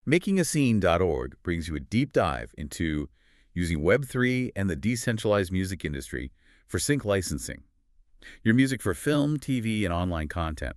MakingAscene.org brings you a deep dive into using Web3 and the decentralized music industry for sync licensing, your music for film, TV, and online content.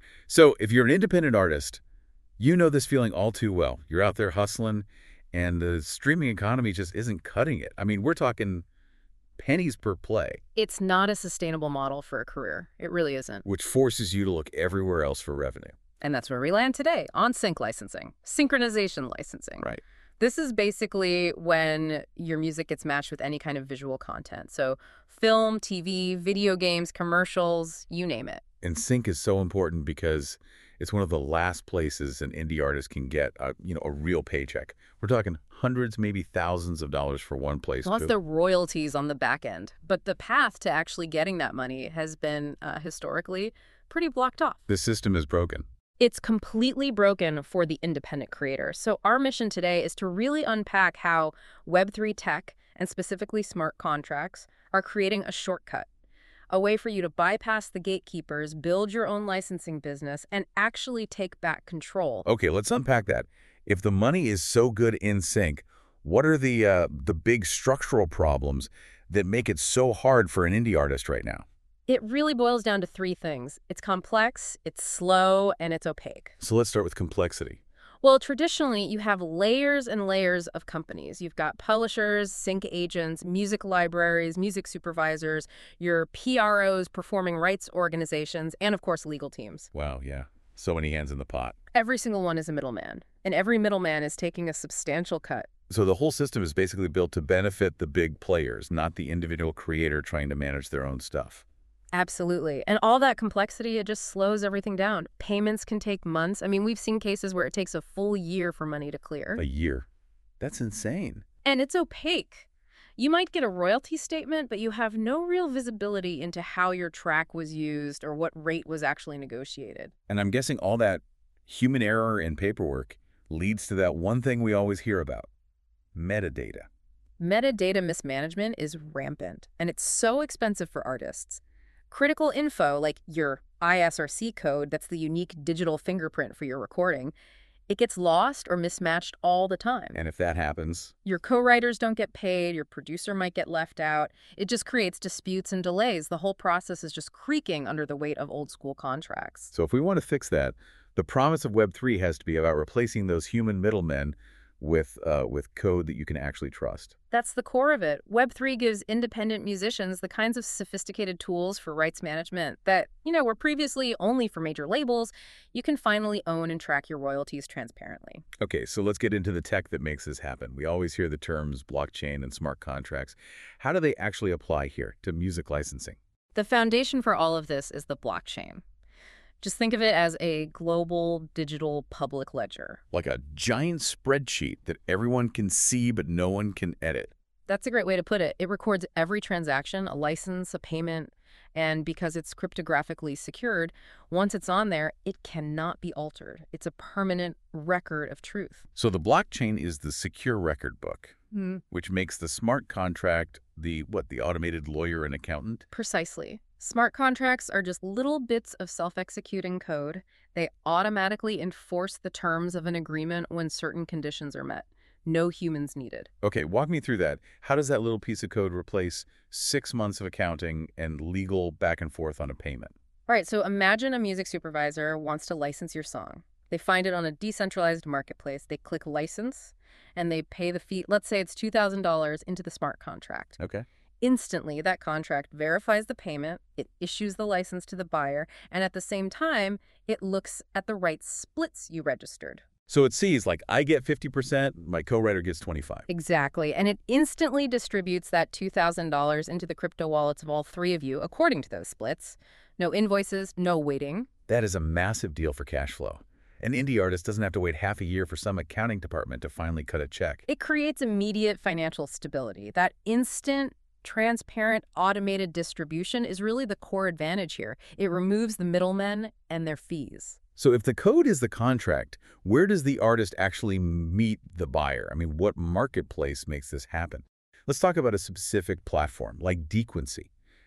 So if you're an independent artist, you know this feeling all too well. You're out there hustling, and the streaming economy just isn't cutting it. I mean, we're talking pennies per play, It's not a sustainable model for a career. It really isn't. which forces you to look everywhere else for revenue. And that's where we land today, on sync licensing, synchronization licensing. Right. This is basically when your music gets matched with any kind of visual content. So film, TV, video games, commercials, you name it. And sync is so important because it's one of the last places an indie artist can get a real paycheck. We're talking hundreds, maybe thousands of dollars for one place. Plus the royalties on the back end. But the path to actually getting that money has been historically pretty blocked off. The system is broken. It's completely broken for the independent creator. So our mission today is to really unpack how Web3 tech, and specifically smart contracts, are creating a shortcut, a way for you to bypass the gatekeepers, build your own licensing business, and actually take back control. Okay, let's unpack that. If the money is so good in sync, what are the big structural problems that make it so hard for an indie artist right now? It really boils down to three things. It's complex, it's slow, and it's opaque. So let's start with complexity. Well, traditionally, you have layers and layers of companies. You've got publishers, sync agents, music libraries, music supervisors, your PROs, performing rights organizations, and of course, legal teams. Wow, yeah. So many hands in the pot. Every single one is a middleman, and every middleman is taking a substantial cut. So the whole system is basically built to benefit the big players, not the individual creator trying to manage their own stuff. Absolutely. And all that complexity, it just slows everything down. Payments can take months. I mean, we've seen cases where it takes a full year for money to clear. A year? That's insane. And it's opaque. You might get a royalty statement, but you have no real visibility into how your track was used or what rate was actually negotiated. And I'm guessing all that human error and paperwork leads to that one thing we always hear about, metadata. Metadata mismanagement is rampant, and it's so expensive for artists. Critical info, like your ISRC code, that's the unique digital fingerprint for your recording, it gets lost or mismatched all the time. And if that happens, Your co-writers don't get paid, your producer might get left out. It just creates disputes and delays. The whole process is just creaking under the weight of old school contracts. so if we want to fix that, the promise of Web3 has to be about replacing those human middlemen with code that you can actually trust. That's the core of it. Web3 gives independent musicians the kinds of sophisticated tools for rights management that, were previously only for major labels. You can finally own and track your royalties transparently. Okay, so let's get into the tech that makes this happen. We always hear the terms blockchain and smart contracts. How do they actually apply here to music licensing? The foundation for all of this is the blockchain. Just think of it as a global digital public ledger. Like a giant spreadsheet that everyone can see but no one can edit. That's a great way to put it. It records every transaction, a license, a payment, and because it's cryptographically secured, once it's on there, it cannot be altered. It's a permanent record of truth. So the blockchain is the secure record book, which makes the smart contract the automated lawyer and accountant? Precisely. Smart contracts are just little bits of self-executing code. They automatically enforce the terms of an agreement when certain conditions are met. No humans needed. Okay, walk me through that. How does that little piece of code replace 6 months of accounting and legal back and forth on a payment? All right, so imagine a music supervisor wants to license your song. They find it on a decentralized marketplace. They click license, and they pay the fee. Let's say it's $2,000 into the smart contract. Okay. Instantly, that contract verifies the payment, it issues the license to the buyer, and at the same time, it looks at the rights splits you registered. So it sees, like, I get 50%, my co-writer gets 25. Exactly, and it instantly distributes that $2,000 into the crypto wallets of all three of you according to those splits. No invoices, no waiting. That is a massive deal for cash flow. An indie artist doesn't have to wait half a year for some accounting department to finally cut a check. It creates immediate financial stability. That instant, transparent, automated distribution is really the core advantage here. It removes the middlemen and their fees. So if the code is the contract, where does the artist actually meet the buyer? I mean, what marketplace makes this happen? Let's talk about a specific platform like Dequency.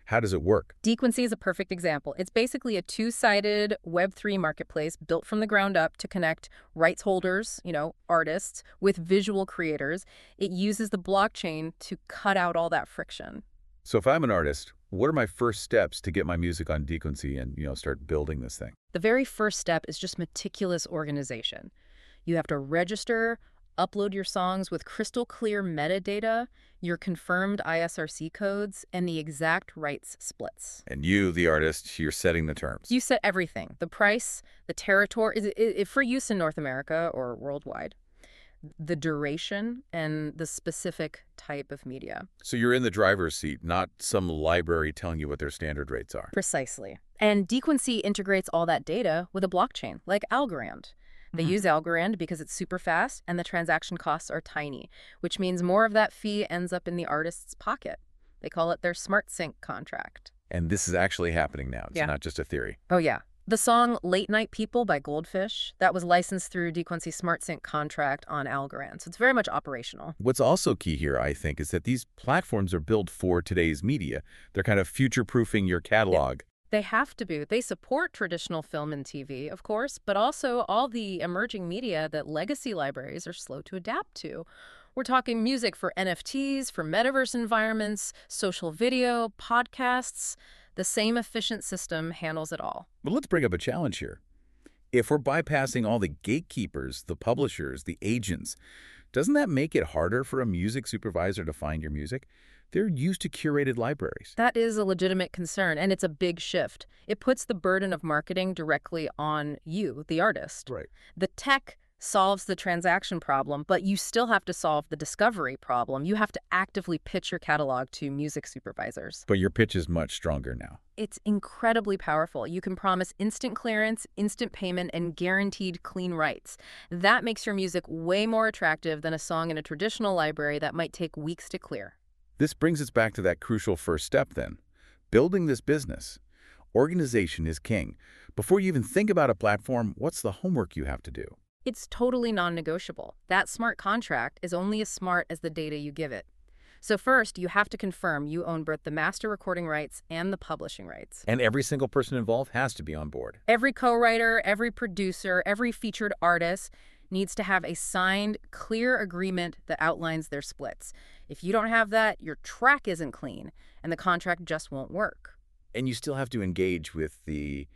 How does it work? Dequency is a perfect example. It's basically a two-sided Web3 marketplace built from the ground up to connect rights holders, artists, with visual creators. It uses the blockchain to cut out all that friction. So if I'm an artist, what are my first steps to get my music on Dequency and, start building this thing? The very first step is just meticulous organization. You have to register, upload your songs with crystal clear metadata, your confirmed ISRC codes, and the exact rights splits. And you, the artist, you're setting the terms. You set everything. The price, the territory, for use in North America or worldwide, the duration, and the specific type of media. So you're in the driver's seat, not some library telling you what their standard rates are. Precisely. And Dequency integrates all that data with a blockchain, like Algorand. They use Algorand because it's super fast and the transaction costs are tiny, which means more of that fee ends up in the artist's pocket. They call it their Smart Sync contract. And this is actually happening now. It's not just a theory. Oh, yeah. The song Late Night People by Goldfish, that was licensed through Dequency Smart Sync contract on Algorand, so it's very much operational. What's also key here, I think, is that these platforms are built for today's media. They're kind of future-proofing your catalog. They have to be. They support traditional film and TV, of course, but also all the emerging media that legacy libraries are slow to adapt to. We're talking music for NFTs, for metaverse environments, social video, podcasts. The same efficient system handles it all. But let's bring up a challenge here. If we're bypassing all the gatekeepers, the publishers, the agents, doesn't that make it harder for a music supervisor to find your music? They're used to curated libraries. That is a legitimate concern, and it's a big shift. It puts the burden of marketing directly on you, the artist. Right. The tech solves the transaction problem, but you still have to solve the discovery problem. You have to actively pitch your catalog to music supervisors. But your pitch is much stronger now. It's incredibly powerful. You can promise instant clearance, instant payment, and guaranteed clean rights. That makes your music way more attractive than a song in a traditional library that might take weeks to clear. This brings us back to that crucial first step then. Building this business. Organization is king. Before you even think about a platform, what's the homework you have to do? It's totally non-negotiable. That smart contract is only as smart as the data you give it. So first, you have to confirm you own both the master recording rights and the publishing rights. And every single person involved has to be on board. Every co-writer, every producer, every featured artist needs to have a signed, clear agreement that outlines their splits. If you don't have that, your track isn't clean, and the contract just won't work. And you still have to engage with the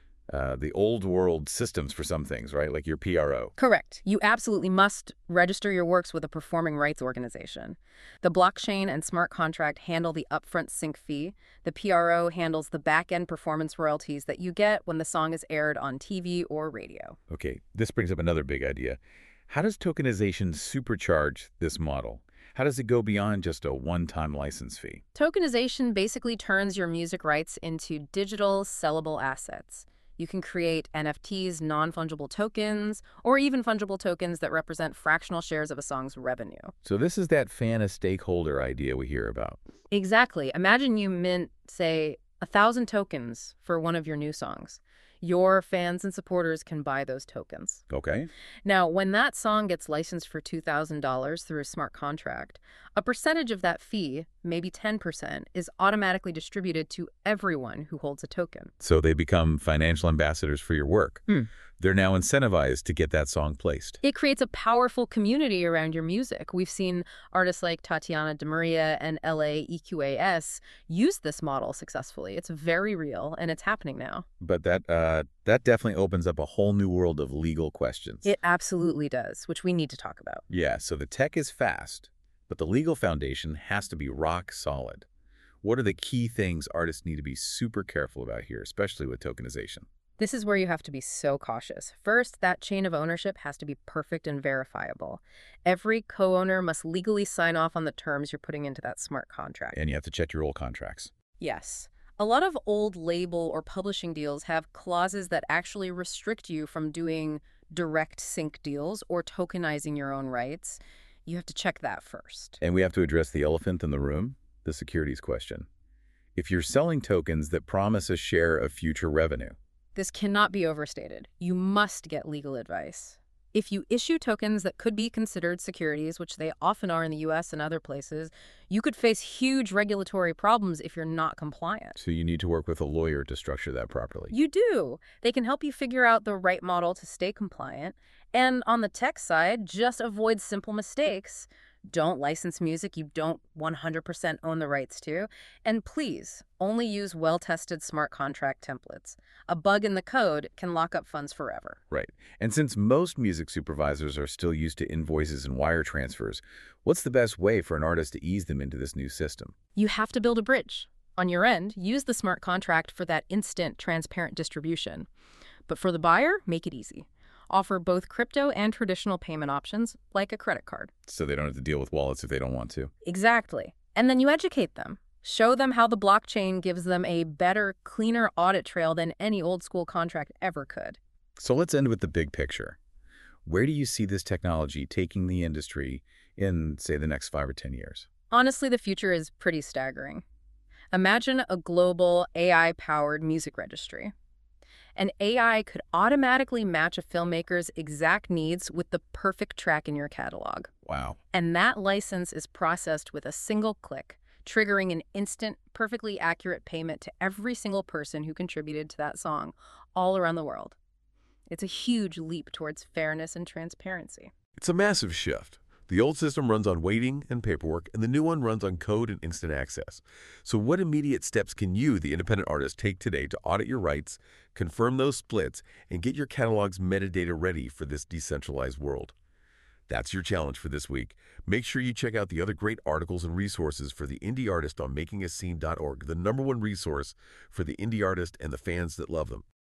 old world systems for some things, right? Like your PRO. Correct. You absolutely must register your works with a performing rights organization. The blockchain and smart contract handle the upfront sync fee. The PRO handles the back-end performance royalties that you get when the song is aired on TV or radio. Okay, this brings up another big idea. How does tokenization supercharge this model? How does it go beyond just a one-time license fee? Tokenization basically turns your music rights into digital, sellable assets. You can create NFTs, non-fungible tokens, or even fungible tokens that represent fractional shares of a song's revenue. So this is that fan as stakeholder idea we hear about. Exactly. Imagine you mint, say, 1,000 tokens for one of your new songs. Your fans and supporters can buy those tokens. Okay. Now, when that song gets licensed for $2,000 through a smart contract, a percentage of that fee, maybe 10%, is automatically distributed to everyone who holds a token. So they become financial ambassadors for your work. They're now incentivized to get that song placed. It creates a powerful community around your music. We've seen artists like Tatiana De Maria and LA EQAS use this model successfully. It's very real, and it's happening now. But that definitely opens up a whole new world of legal questions. It absolutely does, which we need to talk about. Yeah, so the tech is fast, but the legal foundation has to be rock solid. What are the key things artists need to be super careful about here, especially with tokenization? This is where you have to be so cautious. First, that chain of ownership has to be perfect and verifiable. Every co-owner must legally sign off on the terms you're putting into that smart contract. And you have to check your old contracts. Yes. A lot of old label or publishing deals have clauses that actually restrict you from doing direct sync deals or tokenizing your own rights. You have to check that first. And we have to address the elephant in the room, the securities question. If you're selling tokens that promise a share of future revenue, this cannot be overstated. You must get legal advice. If you issue tokens that could be considered securities, which they often are in the US and other places, you could face huge regulatory problems if you're not compliant. So you need to work with a lawyer to structure that properly. You do. They can help you figure out the right model to stay compliant. And on the tech side, just avoid simple mistakes. Don't license music you don't 100% own the rights to. And please, only use well-tested smart contract templates. A bug in the code can lock up funds forever. Right. And since most music supervisors are still used to invoices and wire transfers, what's the best way for an artist to ease them into this new system? You have to build a bridge. On your end, use the smart contract for that instant, transparent distribution. But for the buyer, make it easy. Offer both crypto and traditional payment options, like a credit card. So they don't have to deal with wallets if they don't want to. Exactly. And then you educate them. Show them how the blockchain gives them a better, cleaner audit trail than any old-school contract ever could. So let's end with the big picture. Where do you see this technology taking the industry in, say, the next 5 or 10 years? Honestly, the future is pretty staggering. Imagine a global AI-powered music registry. An AI could automatically match a filmmaker's exact needs with the perfect track in your catalog. Wow. And that license is processed with a single click, triggering an instant, perfectly accurate payment to every single person who contributed to that song all around the world. It's a huge leap towards fairness and transparency. It's a massive shift. The old system runs on waiting and paperwork, and the new one runs on code and instant access. So what immediate steps can you, the independent artist, take today to audit your rights, confirm those splits, and get your catalog's metadata ready for this decentralized world? That's your challenge for this week. Make sure you check out the other great articles and resources for the indie artist on makingascene.org, the #1 resource for the indie artist and the fans that love them.